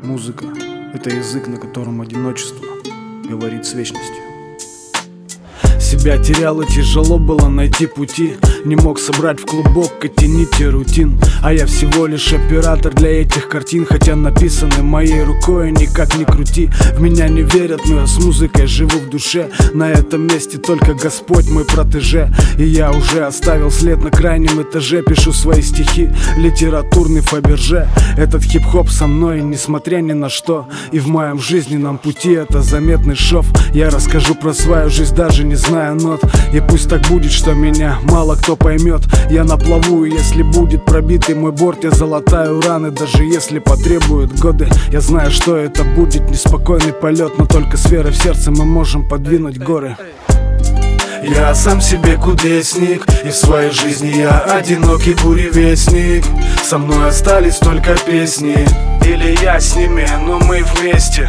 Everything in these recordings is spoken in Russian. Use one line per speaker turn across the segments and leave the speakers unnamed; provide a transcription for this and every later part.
Музыка — это язык, на котором одиночество говорит с вечностью. Себя терял и тяжело было найти пути. Не мог собрать в клубок эти нити рутин. А я всего лишь оператор для этих картин, хотя написаны моей рукой, никак не крути. В меня не верят, но я с музыкой живу в душе. На этом месте только Господь мой протеже. И я уже оставил след на крайнем этаже. Пишу свои стихи, литературный Фаберже. Этот хип-хоп со мной, несмотря ни на что. И в моем жизненном пути это заметный шов. Я расскажу про свою жизнь, даже не зная нот. И пусть так будет, что меня мало кто поймет. Я на плаву, и если будет пробитый мой борт, я залатаю раны, даже если потребуют годы. Я знаю, что это будет неспокойный полет, но только с верой в сердце мы можем подвинуть горы.
Я сам себе кудесник, и в своей жизни я одинокий буревестник. Со мной остались только песни, или я с ними, но мы вместе.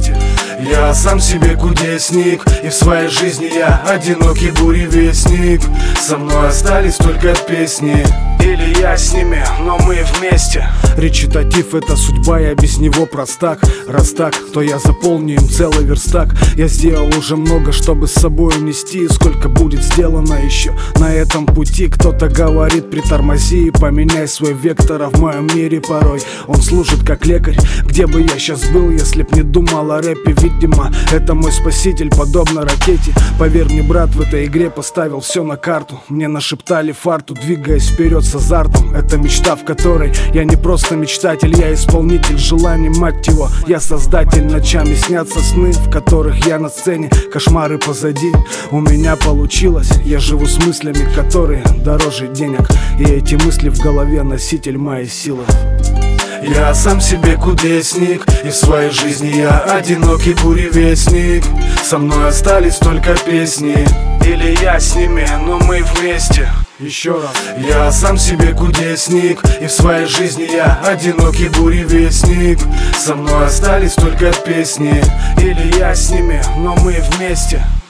Я сам себе кудесник, и в своей жизни я одинокий буревестник. Со мной остались только песни, или я с ними, но мы вместе.
Речитатив — это судьба, я без него простак. Раз так, то я заполню им целый верстак. Я сделал уже много, чтобы с собой унести. Сколько будет сделано еще на этом пути. Кто-то говорит, притормози и поменяй свой вектор. А в моем мире порой он служит как лекарь. Где бы я сейчас был, если б не думал о рэпе? Видимо, это мой спаситель, подобно ракете. Поверь мне, брат, в этой игре поставил все на карту. Мне нашептали фарту, двигаясь вперед с азартом. Это мечта, в которой я не просто мечтатель, я исполнитель желаний, мать его. Я создатель, ночами снятся сны, в которых я на сцене, кошмары позади. У меня получилось, я живу с мыслями, которые дороже денег. И эти мысли в голове носитель моей силы.
Я сам себе кудесник, и в своей жизни я одинокий буревестник. Со мной остались только песни, или я с ними, но мы вместе.
Еще раз.
Я сам себе кудесник, и в своей жизни я одинокий буревестник. Со мной остались только песни, или я с ними, но мы вместе.